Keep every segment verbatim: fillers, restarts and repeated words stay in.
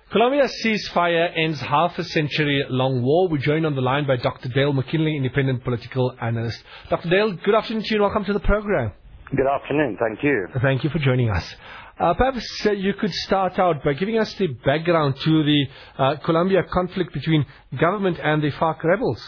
Colombia's ceasefire ends half a century-long war. We're joined on the line by Doctor Dale McKinley, independent political analyst. Doctor Dale, good afternoon to you and welcome to the program. Good afternoon. Thank you. Thank you for joining us. Uh, perhaps uh, you could start out by giving us the background to the uh, Colombia conflict between government and the FARC rebels.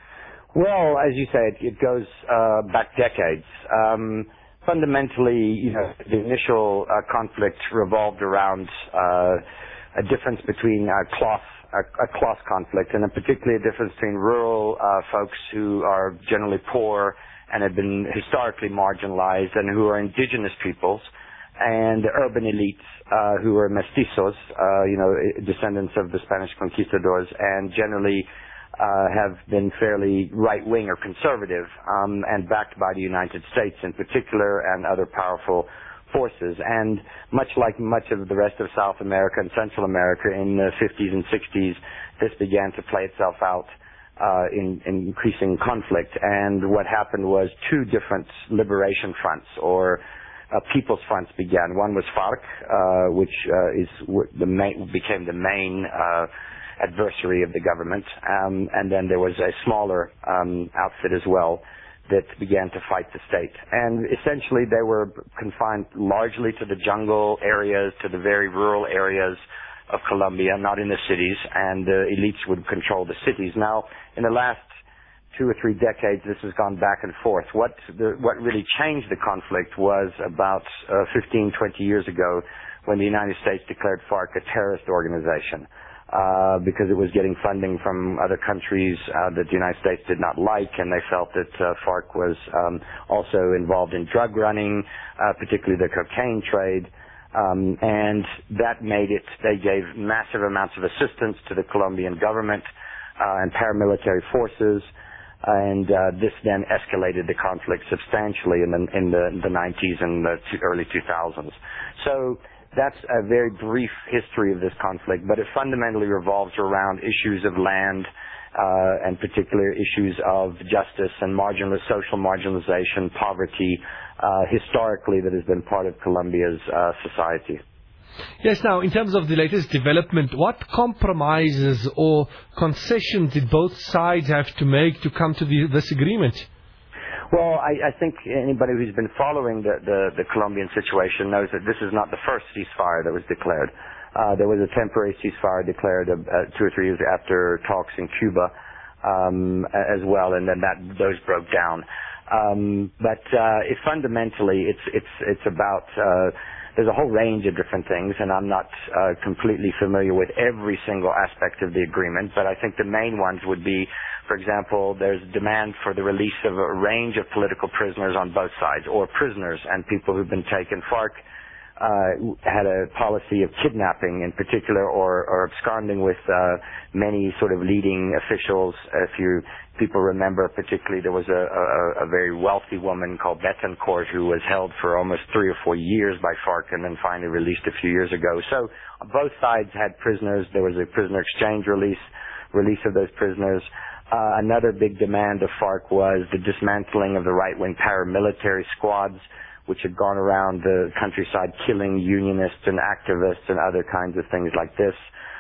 Well, as you say, it, it goes uh, back decades. Um, fundamentally, you know, the initial uh, conflict revolved around uh, a difference between uh, class, a, a class conflict, and in particularly a difference between rural uh, folks who are generally poor and have been historically marginalized, and who are indigenous peoples, and urban elites uh, who are mestizos, uh, you know, descendants of the Spanish conquistadors, and generally uh, have been fairly right-wing or conservative, um, and backed by the United States in particular and other powerful forces. And much like much of the rest of South America and Central America in the fifties and sixties, this began to play itself out uh, in, in increasing conflict. And what happened was two different liberation fronts, or uh, people's fronts, began. One was FARC, uh, which uh, is w- the main, became the main uh, adversary of the government, um, and then there was a smaller um, outfit as well that began to fight the state. And essentially they were confined largely to the jungle areas, to the very rural areas of Colombia, not in the cities, and the elites would control the cities. Now, in the last two or three decades, this has gone back and forth. What the, what really changed the conflict was about uh, fifteen, twenty years ago, when the United States declared FARC a terrorist organization. Uh, because it was getting funding from other countries uh, that the United States did not like, and they felt that uh, FARC was um, also involved in drug running, uh, particularly the cocaine trade, um, and that made it, they gave massive amounts of assistance to the Colombian government uh, and paramilitary forces, and uh, this then escalated the conflict substantially in the, in the, the nineties and the two, early two thousands. So that's a very brief history of this conflict, but it fundamentally revolves around issues of land, uh, and particular issues of justice and marginal, social marginalization, poverty, uh, historically that has been part of Colombia's uh, society. Yes, now, in terms of the latest development, what compromises or concessions did both sides have to make to come to the, this agreement? Well, I, I think anybody who's been following the, the, the Colombian situation knows that this is not the first ceasefire that was declared. Uh, there was a temporary ceasefire declared uh, two or three years after talks in Cuba um, as well, and then that those broke down. Um, but uh, it fundamentally, it's it's it's about uh, there's a whole range of different things, and I'm not uh, completely familiar with every single aspect of the agreement, but I think the main ones would be, for example, there's demand for the release of a range of political prisoners on both sides, or prisoners and people who've been taken. FARC uh, had a policy of kidnapping in particular, or, or absconding with uh, many sort of leading officials. If you people remember, particularly there was a, a, a very wealthy woman called Betancourt who was held for almost three or four years by FARC and then finally released a few years ago. So both sides had prisoners. There was a prisoner exchange release, release of those prisoners. Uh, another big demand of FARC was the dismantling of the right-wing paramilitary squads, which had gone around the countryside killing unionists and activists and other kinds of things like this.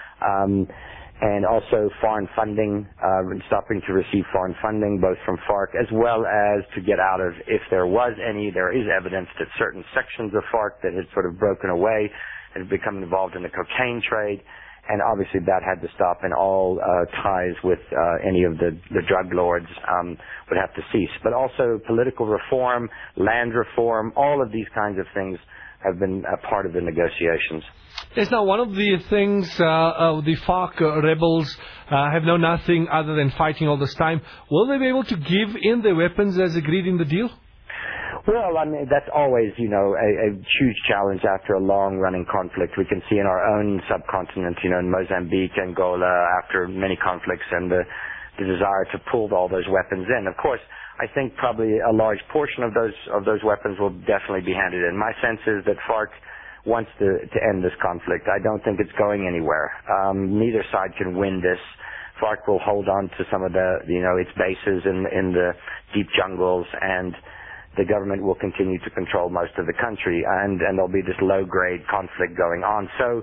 Um, and also foreign funding, uh, stopping to receive foreign funding, both from FARC as well as to get out of, if there was any, there is evidence that certain sections of FARC that had sort of broken away had become involved in the cocaine trade. And obviously that had to stop, and all uh, ties with uh, any of the, the drug lords um, would have to cease. But also political reform, land reform, all of these kinds of things have been a part of the negotiations. Yes, now one of the things uh, uh, the FARC uh, rebels uh, have known nothing other than fighting all this time. Will they be able to give in their weapons as agreed in the deal? Well, I mean, that's always, you know, a, a huge challenge after a long-running conflict. We can see in our own subcontinent, you know, in Mozambique, Angola, after many conflicts, and the, the desire to pull all those weapons in. Of course, I think probably a large portion of those of those weapons will definitely be handed in. My sense is that FARC wants to, to end this conflict. I don't think it's going anywhere. Um, neither side can win this. FARC will hold on to some of the, you know, its bases in in the deep jungles, and the government will continue to control most of the country, and, and there'll be this low-grade conflict going on. So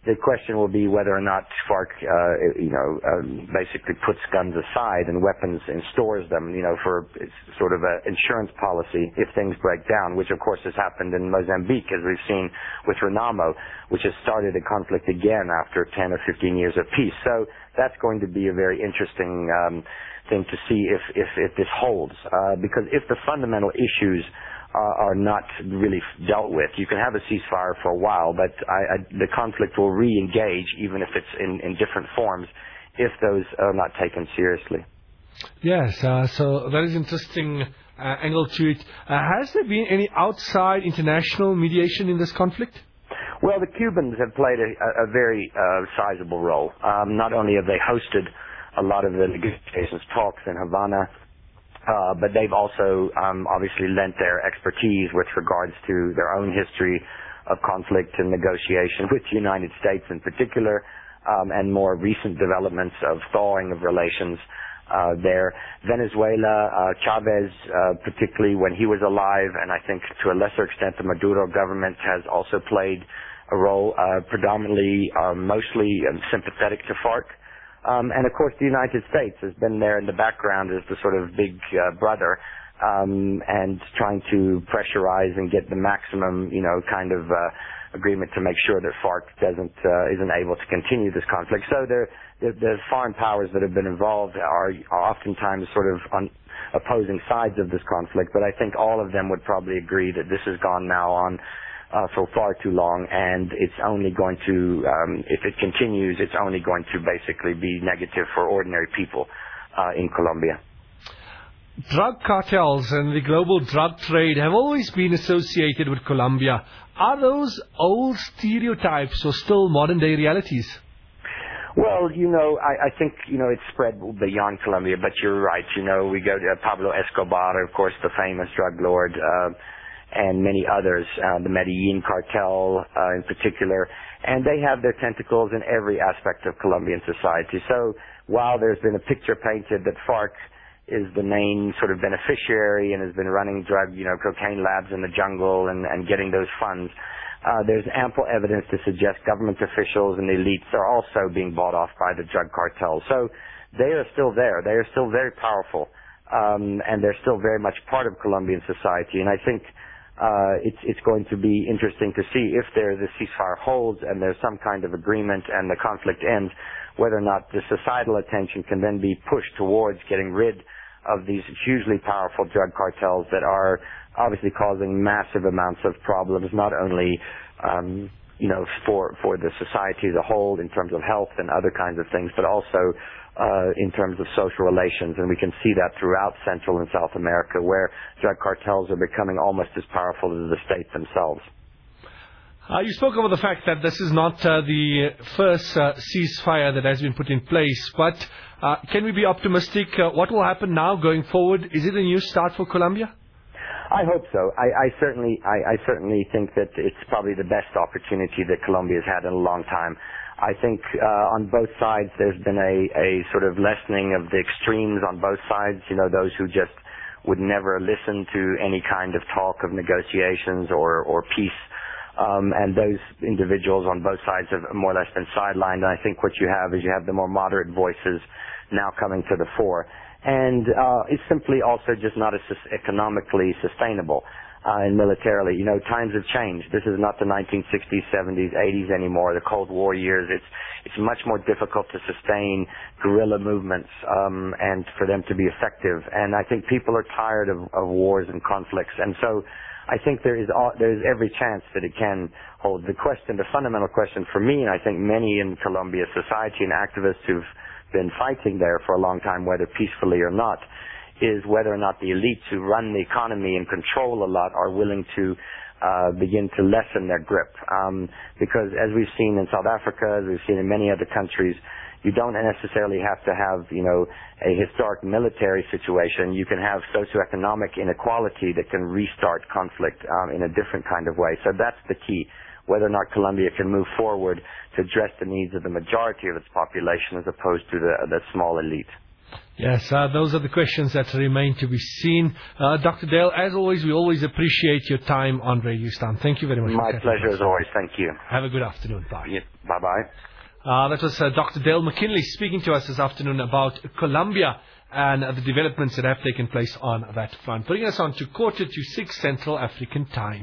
the question will be whether or not FARC, uh, you know, um, basically puts guns aside and weapons and stores them, you know, for sort of an insurance policy if things break down, which of course has happened in Mozambique, as we've seen with Renamo, which has started a conflict again after ten or fifteen years of peace. So that's going to be a very interesting um, thing to see if, if, if this holds, uh, because if the fundamental issues Uh, are not really dealt with. You can have a ceasefire for a while, but I, I, the conflict will re-engage, even if it's in, in different forms, if those are not taken seriously. Yes, uh, so that is interesting uh, angle to it. Uh, has there been any outside international mediation in this conflict? Well, the Cubans have played a, a very uh, sizable role. Um, not only have they hosted a lot of the negotiations talks in Havana, Uh, but they've also um, obviously lent their expertise with regards to their own history of conflict and negotiation with the United States in particular, um, and more recent developments of thawing of relations uh, there. Venezuela, uh, Chavez, uh, particularly when he was alive, and I think to a lesser extent the Maduro government has also played a role, uh, predominantly, uh, mostly um, sympathetic to FARC. Um, and of course, the United States has been there in the background as the sort of big uh, brother, um, and trying to pressurize and get the maximum, you know, kind of uh, agreement to make sure that FARC doesn't uh, isn't able to continue this conflict. So the, the foreign powers that have been involved are, are oftentimes sort of on opposing sides of this conflict. But I think all of them would probably agree that this has gone now on Uh, for far too long, and it's only going to, um, if it continues, it's only going to basically be negative for ordinary people uh, in Colombia. Drug cartels and the global drug trade have always been associated with Colombia. Are those old stereotypes or still modern-day realities? Well, you know, I, I think, you know, it's spread beyond Colombia, but you're right. You know, we go to Pablo Escobar, of course, the famous drug lord, uh, and many others, uh, the Medellin cartel uh, in particular, and they have their tentacles in every aspect of Colombian society. So while there's been a picture painted that FARC is the main sort of beneficiary and has been running drug, you know, cocaine labs in the jungle and, and getting those funds, uh, there's ample evidence to suggest government officials and elites are also being bought off by the drug cartels. So they are still there. They are still very powerful, um, and they're still very much part of Colombian society. And I think Uh, it's, it's going to be interesting to see if there the ceasefire holds and there's some kind of agreement and the conflict ends, whether or not the societal attention can then be pushed towards getting rid of these hugely powerful drug cartels that are obviously causing massive amounts of problems, not only um, you know for for the society as a whole in terms of health and other kinds of things, but also Uh, in terms of social relations, and we can see that throughout Central and South America, where drug cartels are becoming almost as powerful as the states themselves. Uh, you spoke about the fact that this is not uh, the first uh, ceasefire that has been put in place, but uh, can we be optimistic? Uh, what will happen now going forward? Is it a new start for Colombia? I hope so. I, I certainly, I, I certainly think that it's probably the best opportunity that Colombia has had in a long time. I think uh, on both sides there's been a, a sort of lessening of the extremes on both sides, you know, those who just would never listen to any kind of talk of negotiations or, or peace, um, and those individuals on both sides have more or less been sidelined. And I think what you have is you have the more moderate voices now coming to the fore. And uh, it's simply also just not as economically sustainable. Uh, and militarily, you know, times have changed. This is not the nineteen sixties, seventies, eighties anymore, the Cold War years. It's it's much more difficult to sustain guerrilla movements um, and for them to be effective. And I think people are tired of, of wars and conflicts. And so I think there is all, there is every chance that it can hold. The question, the fundamental question for me, and I think many in Colombia society and activists who've been fighting there for a long time, whether peacefully or not, is whether or not the elites who run the economy and control a lot are willing to uh, begin to lessen their grip. Um, because as we've seen in South Africa, as we've seen in many other countries, you don't necessarily have to have, you know, a historic military situation. You can have socioeconomic inequality that can restart conflict um, in a different kind of way. So that's the key, whether or not Colombia can move forward to address the needs of the majority of its population as opposed to the, the small elite. Yes, uh, those are the questions that remain to be seen. Uh, Doctor Dale, as always, we always appreciate your time on Radio Stan. Thank you very much. My pleasure as always. Thank you. Have a good afternoon. Bye. Yeah, bye-bye. Uh, that was uh, Doctor Dale McKinley speaking to us this afternoon about Colombia and uh, the developments that have taken place on that front. Bringing us on to quarter to six Central African time.